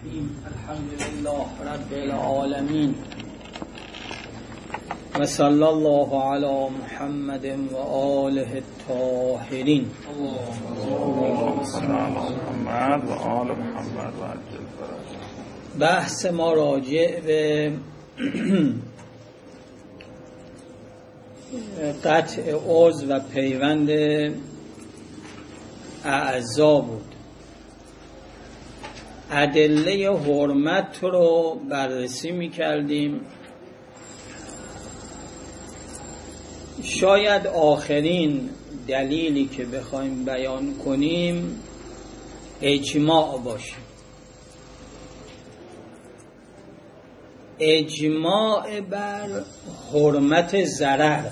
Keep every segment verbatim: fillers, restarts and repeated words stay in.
الرحیم. الحمد لله رب العالمین و صلی الله علی محمد و آله الطاهرین. اللهم صل علی محمد و آل محمد و عجل فرج. بحث ما راجع به قطع عضو و پیوند اعضا بود. ادله حرمت رو بررسی می کردیم. شاید آخرین دلیلی که بخوایم بیان کنیم اجماع باشه. اجماع بر حرمت ضرر.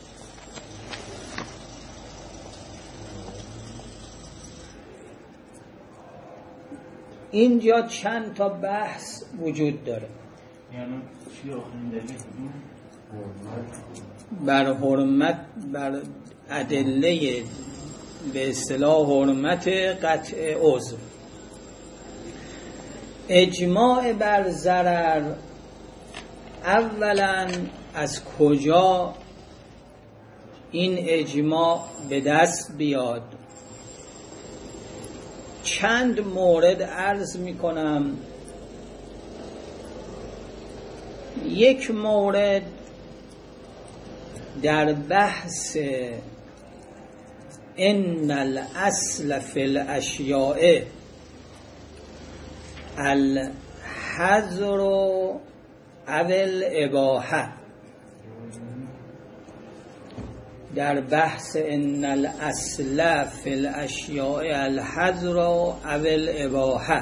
اینجا چند تا بحث وجود داره. یعنی چی آخرین دلیل؟ بر حرمت، بر ادله به اصطلاح حرمت قطع عضو. اجماع بر ضرر، اولا از کجا این اجماع به دست بیاد؟ چند مورد عرض می کنم. یک مورد در بحث ان الاصل فی الاشیاء الحظر او الاباحه. در بحث ان الاصل فی الاشیاء الحظر او الاباحه،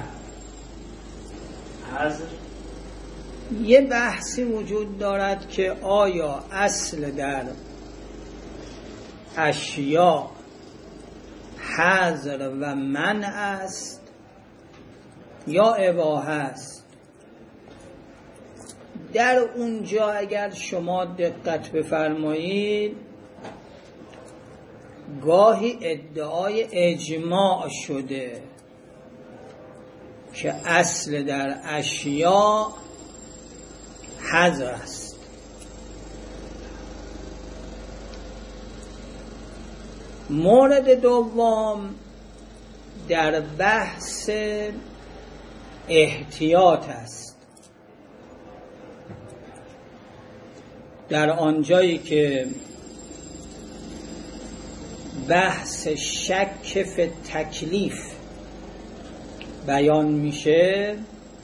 حظر یه بحثی وجود دارد که آیا اصل در اشیاء حظر و منع است یا اباحه است. در اونجا اگر شما دقت بفرمایید گاهی ادعای اجماع شده که اصل در اشیاء حظر است. مورد دوم در بحث احتیاط است. در آنجایی که بحث شک فی تکلیف بیان میشه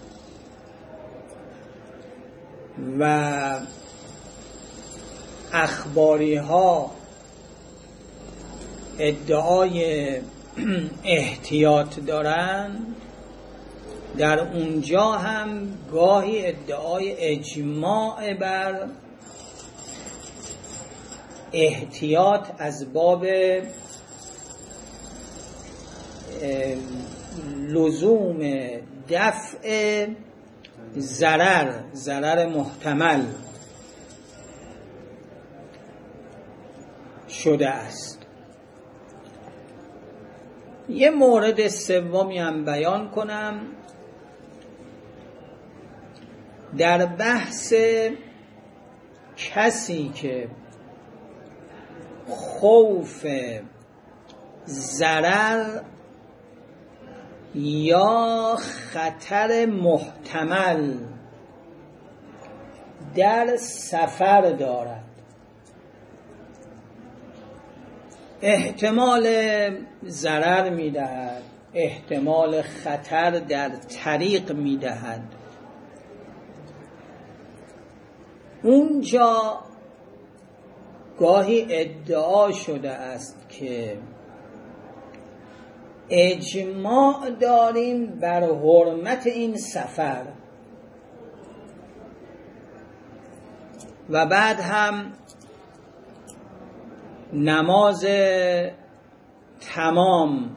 و اخباری ها ادعای احتیاط دارن، در اونجا هم گاهی ادعای اجماع بر احتیاط از باب لزوم دفع ضرر ضرر محتمل شده است. یه مورد سومی هم بیان کنم. در بحث کسی که خوف ضرر یا خطر محتمل در سفر دارد، احتمال ضرر می‌دهد، احتمال خطر در طریق می‌دهد، اونجا گاهی ادعا شده است که اجماع داریم بر حرمت این سفر و بعد هم نماز تمام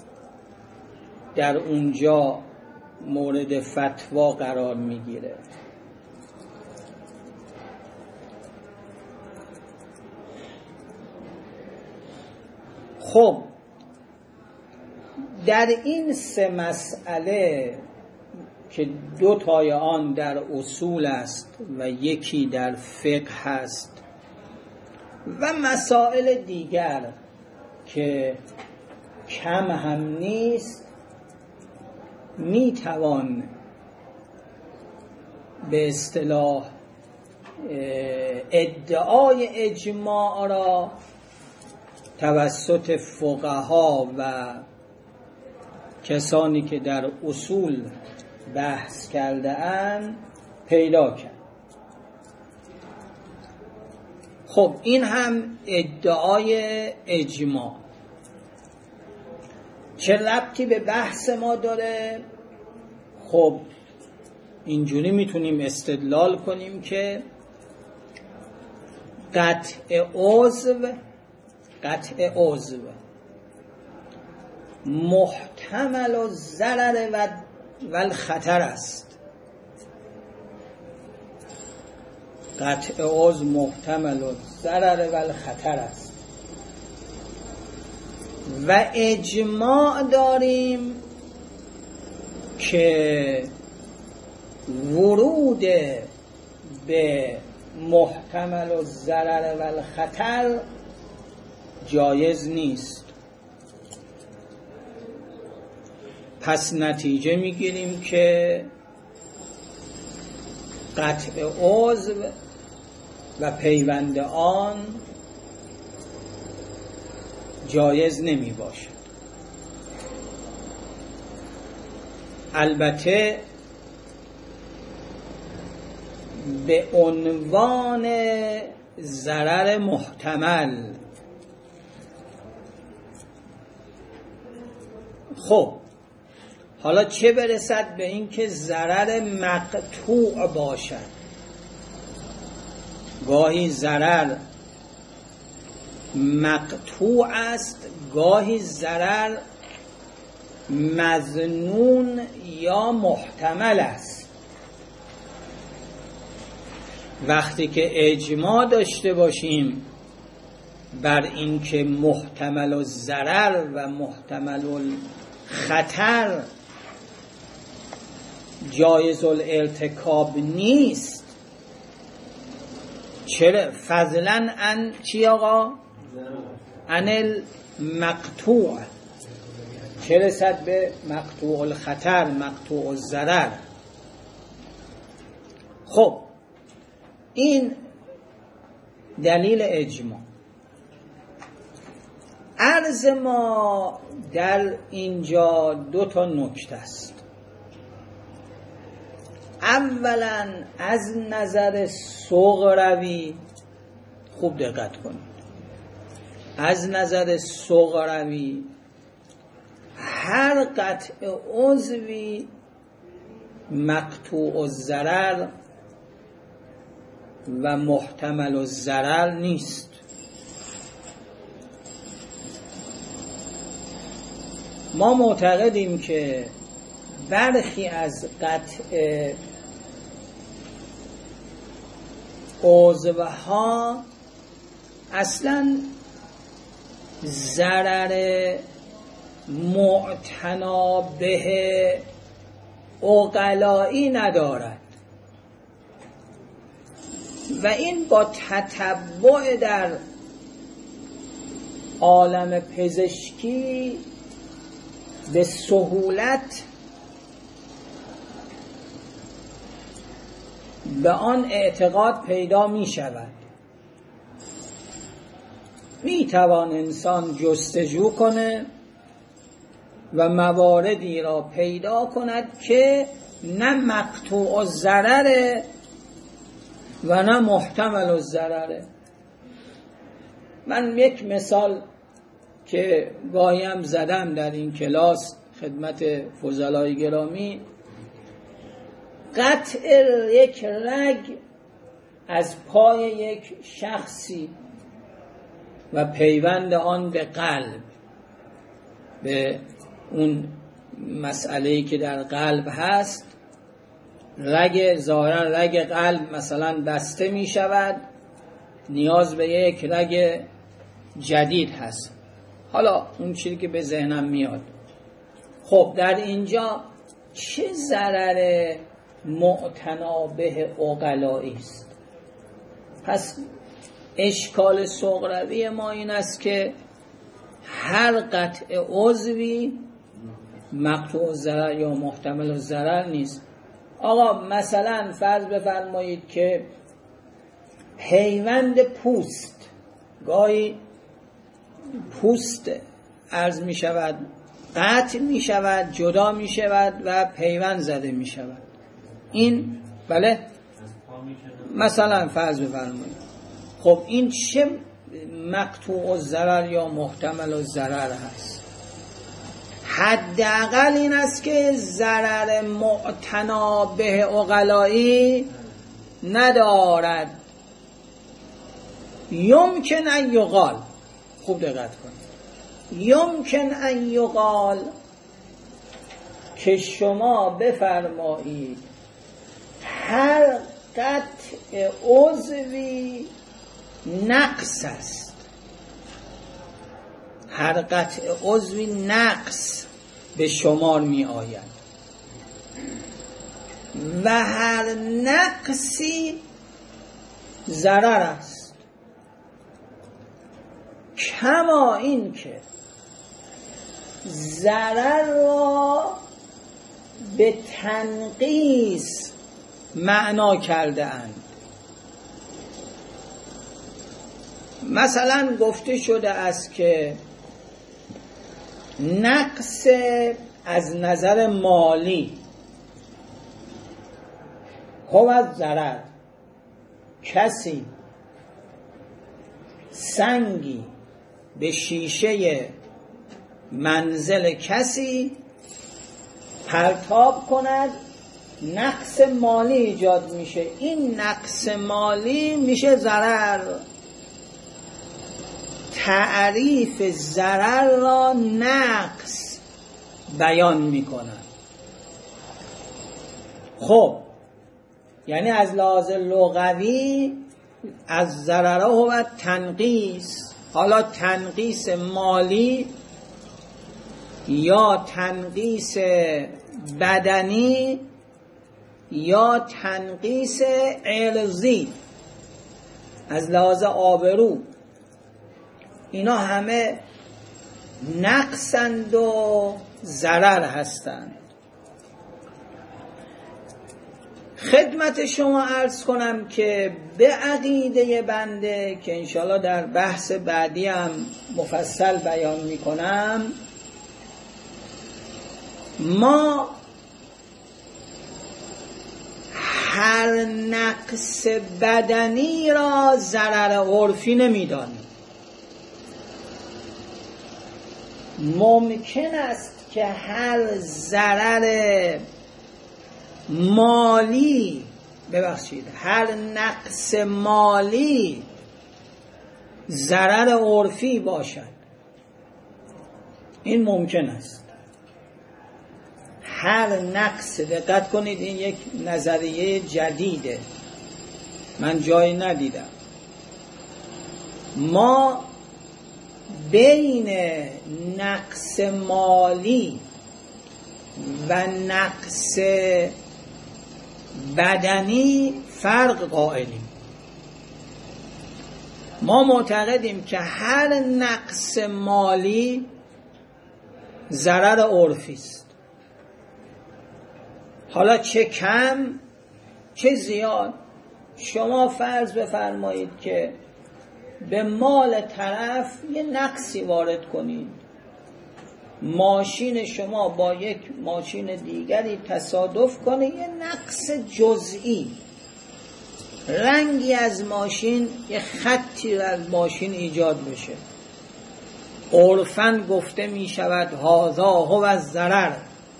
در اونجا مورد فتوا قرار میگیره. خب در این سه مسئله که دو تای آن در اصول است و یکی در فقه است و مسائل دیگر که کم هم نیست، می توان به اصطلاح ادعای اجماع را توسط فقها و کسانی که در اصول بحث کرده اند پیدا کرد. خب این هم ادعای اجماع چه ربطی به بحث ما داره؟ خب اینجوری میتونیم استدلال کنیم که قطع عضو قطع عضو محتمل الضرر و والخطر است. قطع عضو محتمل الضرر و الخطر است و اجماع داریم که ورود به محتمل الضرر و الخطر جایز نیست. پس نتیجه میگیریم که قطع عضو و پیوند آن جایز نمی باشد. البته به عنوان ضرر محتمل. خب حالا چه برسد به این که ضرر مقطوع باشد؟ گاهی ضرر مقطوع است، گاهی ضرر مظنون یا محتمل است. وقتی که اجماع داشته باشیم بر این که محتمل الضرر و محتمل الخطر جایز الارتکاب نیست، چرا فضلا ان چی آقا؟ ان المقطوع، چه رسد به مقطوع الخطر، مقطوع الضرر. خب این دلیل اجماع. عرض ما در اینجا دو تا نکته است. اولا از نظر صغروی خوب دقت کنید، از نظر صغروی هر قطع عضوی مقطوع الضرر و محتمل الضرر نیست. ما معتقدیم که برخی از قطع عضوها اصلا ضرر معتنا به عقلایی ندارد و این با تتبع در عالم پزشکی به سهولت به آن اعتقاد پیدا می شود. می توان انسان جستجو کنه و مواردی را پیدا کند که نه مقطوع الضرر و نه محتمل الضرر. من یک مثال که گاهیم زدم در این کلاس خدمت فضلای گرامی، قطع یک رگ از پای یک شخصی و پیوند آن به قلب، به اون مسئله‌ای که در قلب هست. رگ ظاهرا رگ قلب مثلا بسته می شود، نیاز به یک رگ جدید هست. حالا اون چیزی که به ذهنم میاد. خب در اینجا چه ضرر معتنابه عقلایی است؟ پس اشکال سغروی ما این است که هر قطع عضوی مقطوع الضرر یا محتمل الضرر نیست. آقا مثلا فرض بفرمایید که پیوند پوست، گاهی پوست عرض می شود قطع می شود، جدا می شود و پیوند زده می شود. این بله مثلا فرض بفرمایید، خب این چه مقطوع الضرر یا محتمل الضرر هست؟ حداقل این است که ضرر معتنابه عقلایی ندارد. یمکن ان یقال، خوب دقت کنید، یمکن ان یقال که شما بفرمایید هر قطع عضوی نقص است، هر قطع عضوی نقص به شمار می آید و هر نقصی ضرر است، کما این که ضرر را به تنقیص معنا کرده اند. مثلا گفته شده است که نقص از نظر مالی خب از ضرر، کسی سنگی به شیشه منزل کسی پرتاب کند، نقص مالی ایجاد میشه، این نقص مالی میشه ضرر. تعریف ضرر را نقص بیان میکنند. خب یعنی از لحاظ لغوی از ضرره و تنقیص، حالا تنقیص مالی یا تنقیص بدنی یا تنقیص عرضی، از لحاظ آبرو، اینا همه نقصند و ضرر هستند. خدمت شما عرض کنم که به عقیده بنده که انشاءالله در بحث بعدی هم مفصل بیان میکنم، ما هر نقص بدنی را ضرر عرفی نمیدانیم. ممکن است که هر ضرر مالی، ببخشید هر نقص مالی ضرر عرفی باشد، این ممکن است. هر نقص، دقت کنید این یک نظریه جدیده، من جایی ندیدم. ما بین نقص مالی و نقص بدنی فرق قائلیم. ما معتقدیم که هر نقص مالی ضرر عرفی است، حالا چه کم چه زیاد. شما فرض بفرمایید که به مال طرف یه نقصی وارد کنید، ماشین شما با یک ماشین دیگری تصادف کنه، یه نقص جزئی، رنگی از ماشین، یه خطی از ماشین ایجاد بشه، عرفاً گفته می شود هذا هو الضرر.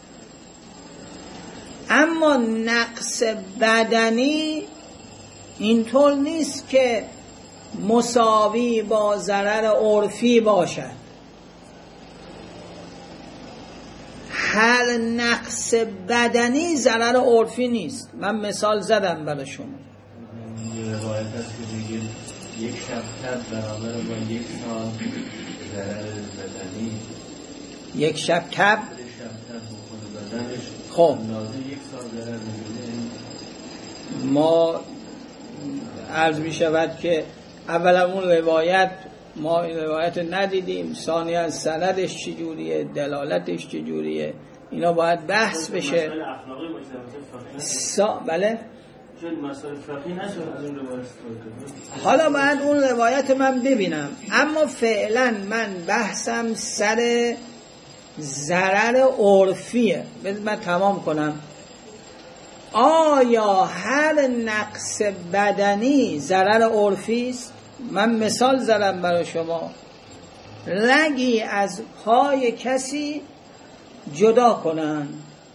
اما نقص بدنی اینطور نیست که مساوی با ضرر عرفی باشد. هر نقص بدنی ضرر عرفی نیست. من مثال زدم برای شما. یه روایت هست که میگه یک شب تب برابر با یک سال ضرر بدنی. یک شب تب یک شب تب بخونه بدنش خب اندازه یک سال ضرر می‌بینه. ما عرض می شود که اولا اون روایت ما این روایت ندیدیم، ثانیا سندش چجوریه، دلالتش چجوریه، اینا باید بحث بشه. مسائل اخلاقی باشه سا... بله چون مسائل فقهی نشه از اون روایت استفاده. حالا باید اون روایت من ببینم، اما فعلا من بحثم سر ضرر عرفیه. بذار من تمام کنم. آیا هر نقص بدنی ضرر عرفی است؟ من مثال زدم برای شما، رگی از پای کسی جدا کنن.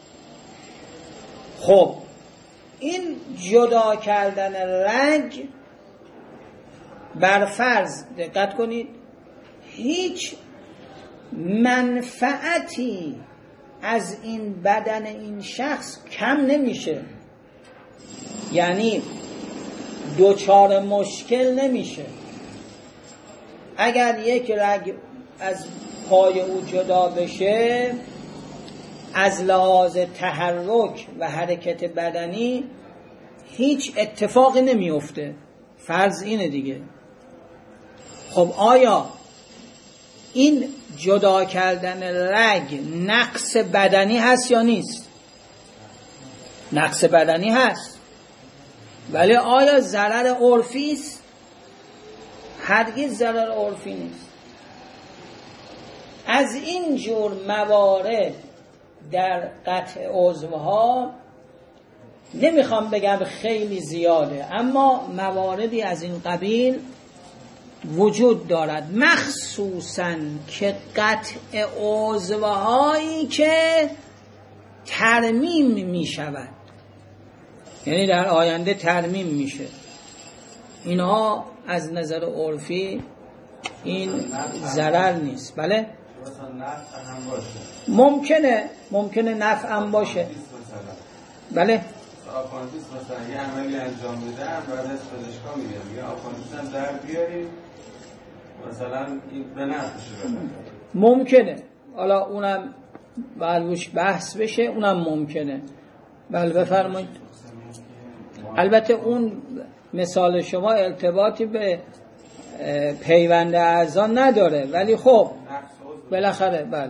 خب این جدا کردن رگ بر فرض دقت کنید هیچ منفعتی از این بدن این شخص کم نمیشه، یعنی دوچار مشکل نمیشه. اگر یک رگ از پای او جدا بشه از لحاظ تحرک و حرکت بدنی هیچ اتفاقی نمیفته، فرض اینه دیگه. خب آیا این جدا کردن رگ نقص بدنی هست یا نیست؟ نقص بدنی هست، ولی آیا ضرر عرفی است؟ هرگز ضرر عرفی نیست. از این جور موارد در قطع عضوها نمیخوام بگم خیلی زیاده، اما مواردی از این قبیل وجود دارد، مخصوصاً که قطع عضوهایی که ترمیم می شود، یعنی در آینده ترمیم میشه. اینها از نظر عرفی این ضرر نیست. بله ممکنه ممکنه نفع هم باشه. بله آپاندیس مثلا یه عملی انجام بدم بعد از پزشکا میگم یا آپاندیس هم در بیاریم مثلا این به نفعش بدن. ممکنه، حالا اونم باید روش بحث بشه، اونم ممکنه. بله بفرمایید. البته اون مثال شما ارتباطی به پیوند اعضا نداره، ولی خب بالاخره بله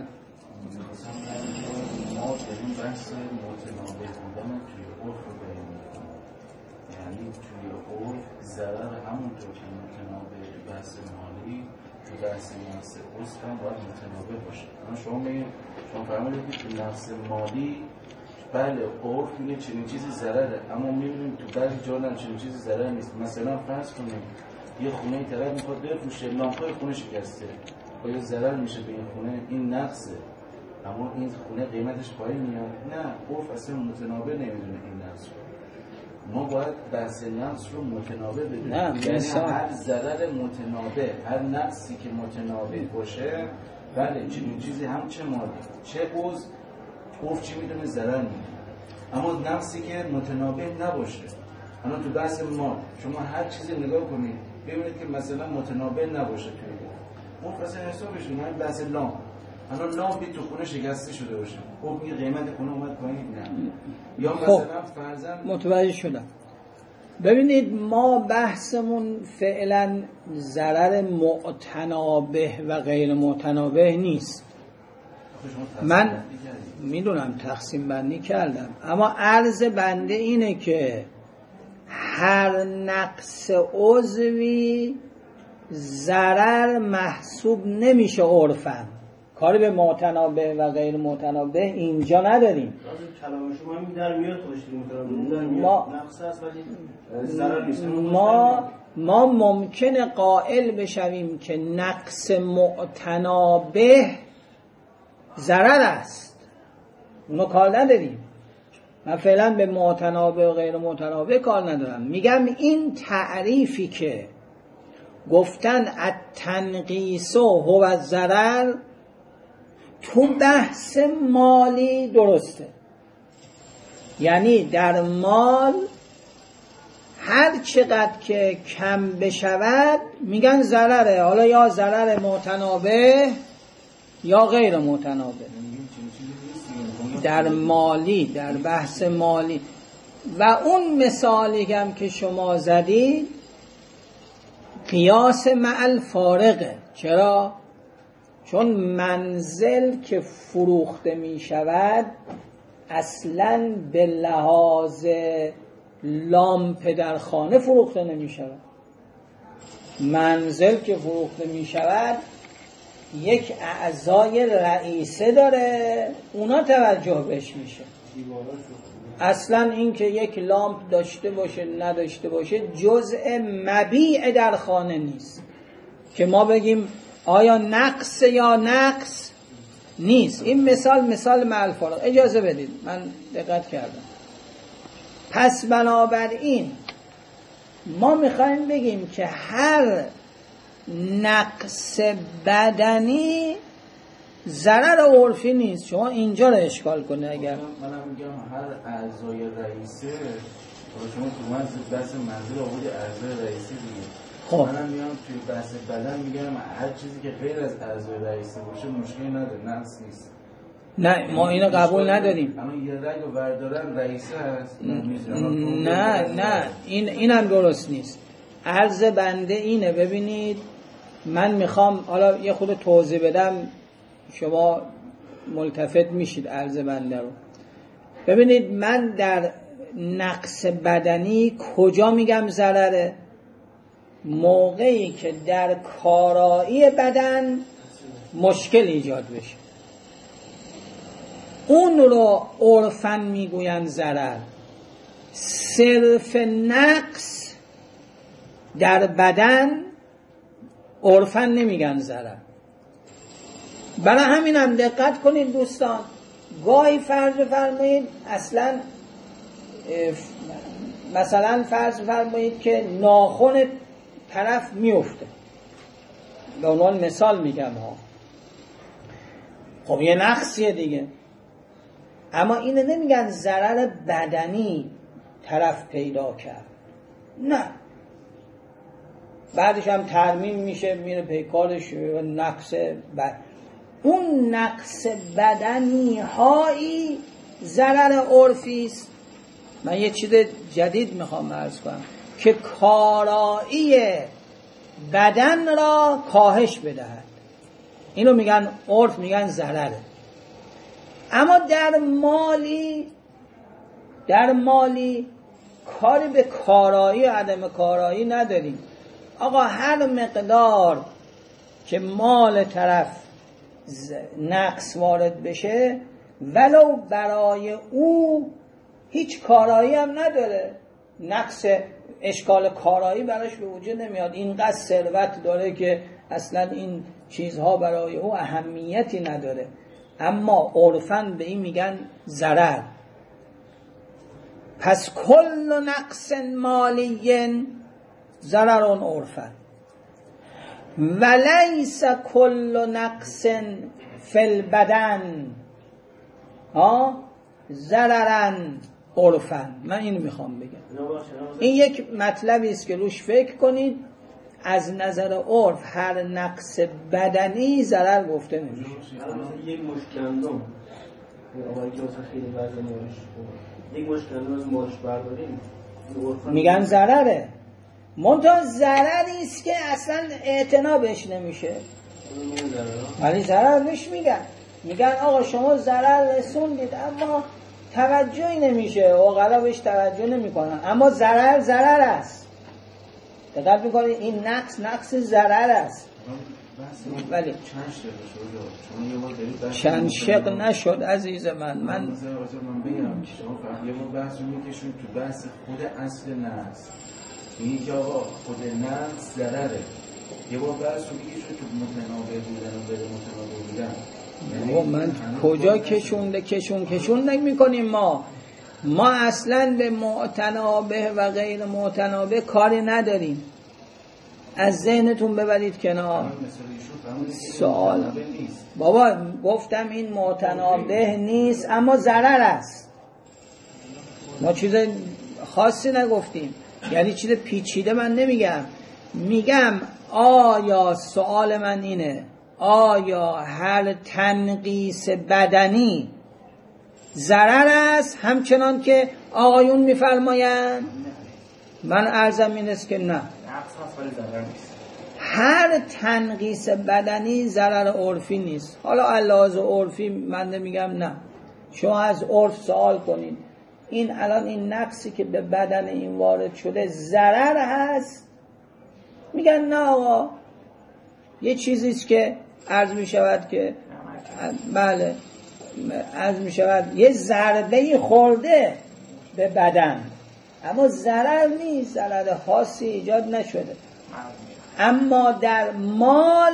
ما داریم بحث متناوب بودن توی عرف رو بیان می‌کنیم، یعنی توی عرف ضرر همونطور که متناوب تو بحث مالی تو بحث نفس عرف هم باید متناوب باشه. اما شما میگید شما فرمودید که تو نفس مالی بله عرف میگه چنین چیزی ضرره، اما میبینیم تو بعضی جا نه چنین چیزی ضرر نیست. مثلا فرض کنیم یه خونه طرف میخواد بفروشه، لامپای خونه شکسته، آیا ضرر میشه به این خونه؟ این نقصه، اما این خونه قیمتش پایین میاد. نه، عرف اصلا متناوب نمیدونه این نقص رو. ما باید بحث نقص رو متناوب بدونیم، یعنی هر ضرر متناوب، هر نقصی که متناوب باشه بله چنین چیزی هم چه مالی چه عضو عرف چی میدونه؟ ضرر میدونه. اما نقصی که متناوب نباشه، اما تو بحث مال شما هر چیزی نگاه کنید ببینید که مثلا متناوب نباشه توی عرف اصلا حسابش نه. بحث لام اما لام بی تو خونه شکسته شده باشه، خب میگه قیمت خونه اومد پایین، نه. یا مثلا فرضاً متوجه شدم. ببینید ما بحثمون فعلا ضرر متنابه و غیر متنابه نیست. من میدونم تقسیم بندی کردم، اما عرض بنده اینه که هر نقص عضوی ضرر محسوب نمیشه عرفاً. کاری به متنابه و غیر متنابه اینجا نداریم. کلام شما همین در میاد خودش در ما نقص است ولی ضرر نیست. ما ما ممکنه قائل بشویم که نقص متنابه ضرر است، اونو کار نداریم. من فعلا به متنابه و غیر متنابه کار ندارم. میگم این تعریفی که گفتن التنقیص هو الضرر تو بحث مالی درسته، یعنی در مال هر چقدر که کم بشود میگن ضرره، حالا یا ضرر متنابه یا غیر متنابه. در مالی، در بحث مالی و اون مثالی هم که شما زدید قیاس مع الفارقه. چرا؟ چون منزل که فروخته می شود اصلاً به لحاظ لامپ در خانه فروخته نمی شود. منزل که فروخته می شود یک اعضای رئیسه داره، اونا توجه بهش میشه. اصلا این که یک لامپ داشته باشه نداشته باشه جزء مبیع در خانه نیست که ما بگیم آیا نقص یا نقص نیست. این مثال مثال مع الفارق. اجازه بدید من دقت کردم. پس بنابراین ما میخوایم بگیم که هر نقص بدنی ضرر عرفی نیست. شما اینجا رو اشکال کنه. اگر منم میگم هر اعضای رئیسه، شما تو من بحث منزل آورد اعضای رئیسه دیگه. خب منم میام توی بحث بدن میگم هر چیزی که غیر از اعضای رئیسه باشه مشکلی نداره، نقص نیست. نه ما اینو قبول نداریم. اما یه رگ رو بردارن رئیسه هست. نه نه این اینم درست نیست. عرض بنده اینه. ببینید من میخوام حالا یه خود توضیح بدم، شما ملتفت میشید عرض بنده رو. ببینید من در نقص بدنی کجا میگم ضرره؟ موقعی که در کارایی بدن مشکل ایجاد بشه، اون رو عرفاً میگوین ضرر. صرف نقص در بدن عرفاً نمیگن ضرر. برای همین هم دقت کنید دوستان، گاهی فرض فرمایید اصلا مثلا فرض فرمایید که ناخن طرف میفته، به عنوان مثال میگم ها، خب یه نقصیه دیگه، اما اینه نمیگن ضرر بدنی طرف پیدا کرد، نه، بعدش هم ترمیم میشه میره پیکارش نقص بد. اون نقص بدنی هایی ضرر عرفی است. من یه چیز جدید میخوام عرض کنم که کارایی بدن را کاهش بدهد، اینو میگن عرف میگن ضرره. اما در مالی در مالی کاری به کارایی و عدم کارایی نداریم. آقا هر مقدار که مال طرف نقص وارد بشه ولو برای او هیچ کارایی هم نداره، نقص اشکال کارایی براش به وجود نمیاد، اینقدر ثروت داره که اصلا این چیزها برای او اهمیتی نداره، اما عرفاً به این میگن ضرر. پس کل نقص مالی ضرر عرفاً ولیس کل نقص فی البدن ها ضررا عرفاً. من اینو میخوام بگم، این یک مطلبی است که روش فکر کنید. از نظر عرف هر نقص بدنی ضرر گفته نمیشه. یک مشکندم آقای که اصلا خیلی وزنی یک مشکندم از مالش برداریم میگن ضرره، منتها ضرری است که اصلا اعتنا بهش نمیشه، ولی ضرر بهش میگن. میگن آقا شما ضرر رسوندید اما توجهی نمیشه، عقلا بهش توجه نمیکنن، اما ضرر ضرر است. دقت میکنید این نقص نقص ضرر است. ولی چند شق نشد عزیز من. من من بگم شما فقط یه بار بحث رو میکشون تو بحث خود اصل نقص، این که آقا خود نقص ضرره، یه بار بحث رو میکشون تو متنابه بودن و غیر متنابه بودن. یعنی من کجا کشونده کشون کشون نمیکنیم ما ما اصلا به متنابه و غیر متنابه کاری نداریم. از ذهنتون ببرید کنار. سوال بابا گفتم این متنابه نیست اما ضرر است، ما چیز خاصی نگفتیم، یعنی چیز پیچیده من نمیگم. میگم آیا سوال من اینه، آیا هر تنقیص بدنی ضرر است همچنان که آقایون میفرمایند؟ من عرضم این است که نه، هر تنقیص بدنی ضرر عرفی نیست. حالا علاوه عرفی من نمیگم نه، شما از عرف سوال کنید این الان این نقصی که به بدن این وارد شده ضرر هست؟ میگن نه آقا، یه چیزیست که عرض میشود که بله عرض میشود یه ضربه خورده به بدن، اما ضرر نیست، ضرر خاصی ایجاد نشده. اما در مال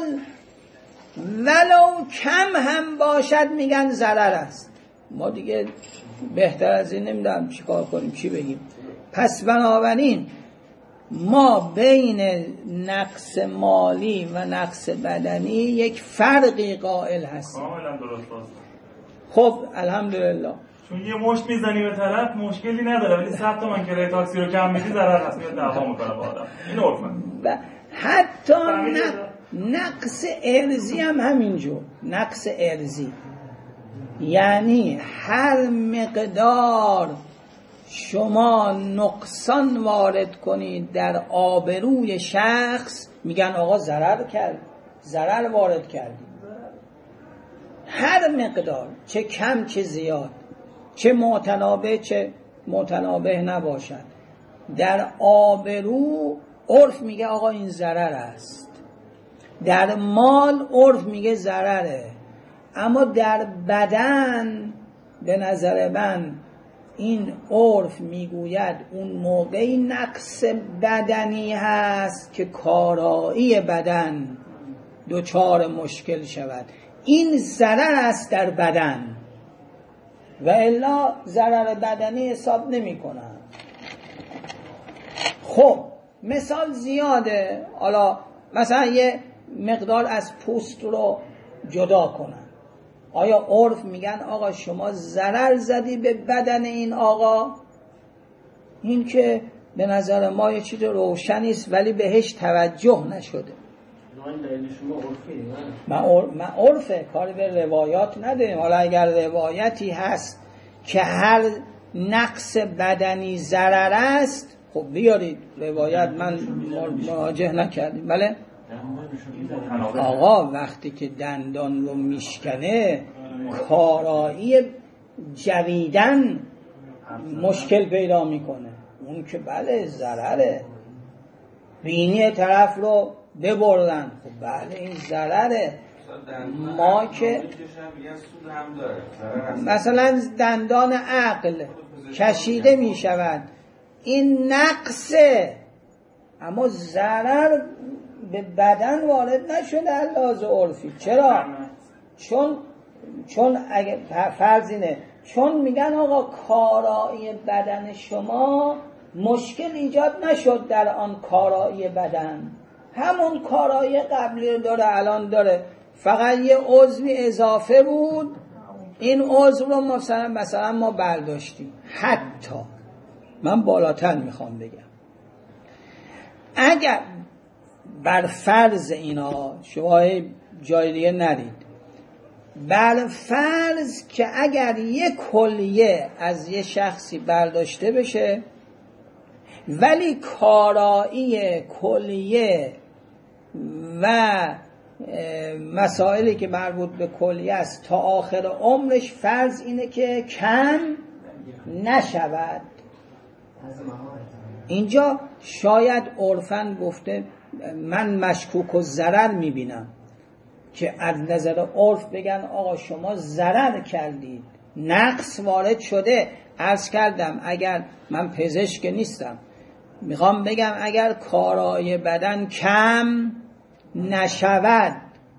ولو کم هم باشد میگن ضرر است. ما دیگه بهتر از این نمیدونم چی کار کنیم، چی بگیم. پس بنابراین ما بین نقص مالی و نقص بدنی یک فرقی قائل هستیم. کاملا درست. خب الحمدلله. چون یه مشت میزنی به طرف مشکلی نداره، ولی صد تومن کرایه تاکسی رو کم میدی ضرر هست، میاد دعوا میکنه با آدم. این عرفه. و حتی نقص ارزی هم همینجور. نقص ارزی یعنی هر مقدار شما نقصان وارد کنید در آبروی شخص میگن آقا ضرر کرد، ضرر وارد کردید. هر مقدار، چه کم چه زیاد، چه متنابه چه متنابه نباشد، در آبرو عرف میگه آقا این ضرر است. در مال عرف میگه ضرره. اما در بدن به نظر من این عرف میگوید اون موقعی نقص بدنی هست که کارایی بدن دچار مشکل شود. این ضرر است در بدن و الا ضرر بدنی حساب نمی کنن. خب مثال زیاده. حالا مثلا یه مقدار از پوست رو جدا کنن، آیا عرف میگن آقا شما ضرر زدی به بدن این آقا؟ این که به نظر ما یه چیز روشنی است ولی بهش توجه نشده. من عرفه، کاری به روایات نداریم. حالا اگر روایتی هست که هر نقص بدنی ضرر است، خب بیارید روایت، من مواجه نکردیم. بله آقا وقتی که دندان رو میشکنه کارایی جویدن مشکل پیدا میکنه، اون که بله ضرره. بینی طرف رو ببردن، خب بله این ضرره. ما که مثلا دندان عقل کشیده میشود، این نقصه، اما ضرر به بدن وارد نشده لحاظ عرفی. چرا؟ چون چون اگه فرض اینه، چون میگن آقا کارایی بدن شما مشکل ایجاد نشد در آن کارایی بدن، همون کارایی قبلی رو داره الان داره، فقط یه عضوی اضافه بود، این عضو رو مثلا مثلا ما برداشتیم. حتی من بالاتر میخوام بگم، اگر بر فرض اینا شما جای دیگه نرید، بر فرض که اگر یک کلیه از یه شخصی برداشته بشه ولی کارایی کلیه و مسائلی که مربوط به کلیه است تا آخر عمرش فرض اینه که کم نشود، اینجا شاید عرفاً گفته من مشکوک و ضرر میبینم که از نظر عرف بگن آقا شما ضرر کردید، نقص وارد شده. عرض کردم اگر من پزشک نیستم، میخوام بگم اگر کارایی بدن کم نشود،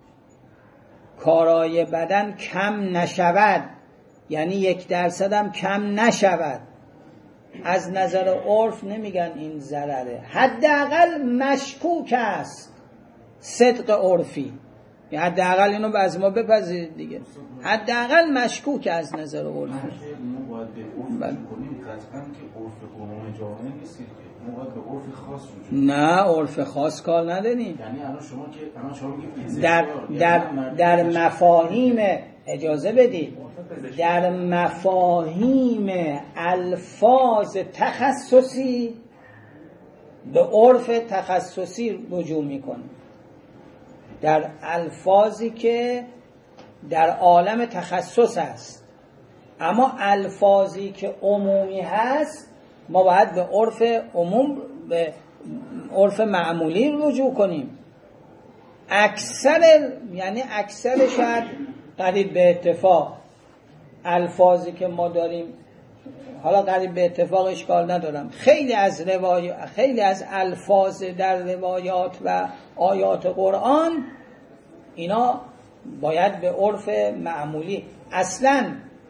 کارایی بدن کم نشود یعنی یک درصد هم کم نشود، از نظر عرف نمیگن این ضرره، حداقل مشکوک است. صدق عرفی حداقل اینو از ما بپذیرید دیگه، حداقل مشکوک از نظر عرفی. ما باید به عرف کنیم قطعا که عرف عموم جامعه نیست، ما باید به عرف خاص وجود. نه عرف خاص کار نداریم. یعنی الان شما که الان شما میگید در در در مفاهیم اجازه بدید در مفاهیم الفاظ تخصصی به عرف تخصصی رجوع میکنه، در الفاظی که در عالم تخصص هست. اما الفاظی که عمومی هست ما باید به عرف عموم، به عرف معمولی رجوع کنیم. اکثر، یعنی اکثر شاید قریب به اتفاق الفاظی که ما داریم، حالا قریب به اتفاق اشکال ندارم، خیلی از روایات، خیلی از الفاظ در روایات و آیات قرآن اینا باید به عرف معمولی. اصلا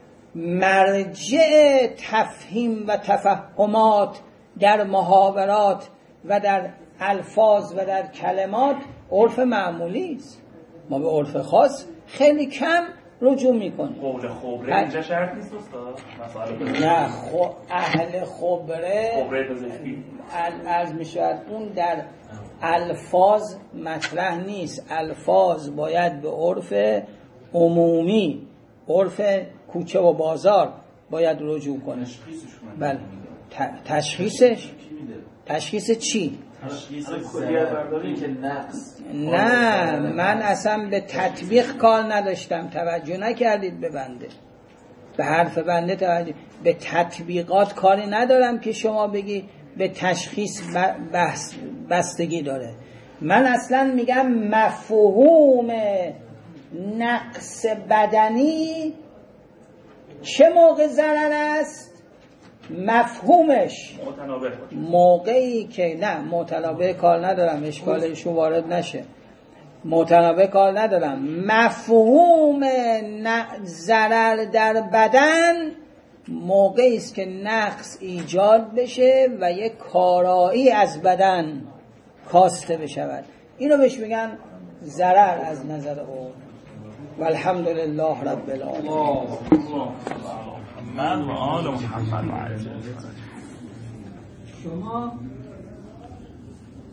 مرجع تفهیم و تفهمات در محاورات و در الفاظ و در کلمات عرف معمولی است. ما به عرف خاص خیلی کم رجوع میکنیم. قول خبره اینجا شرط نیست استاد؟ نه، خب اهل خبره خبره پزشکی از میشود اون در الفاظ مطرح نیست. الفاظ باید به عرف عمومی، عرف کوچه و بازار باید رجوع کنه. بله. تشخیصش تشخیص چی؟ تشخیص ضرری که نقص. نه، من اصلا به تطبیق کار نداشتم، توجه نکردید به بنده، به حرف بنده توجه. به تطبیقات کاری ندارم که شما بگی به تشخیص بحث بستگی داره. من اصلا میگم مفهوم نقص بدنی چه موقع ضرر است؟ مفهومش موقعی که نه متنابه کار ندارم، اشکالشون وارد نشه، متنابه کار ندارم. مفهوم ضرر در بدن موقعی است که نقص ایجاد بشه و یک کارایی از بدن کاسته بشود، اینو بهش میگن ضرر از نظر او. والحمدلله رب العالمین. محمد و آل محمد. شما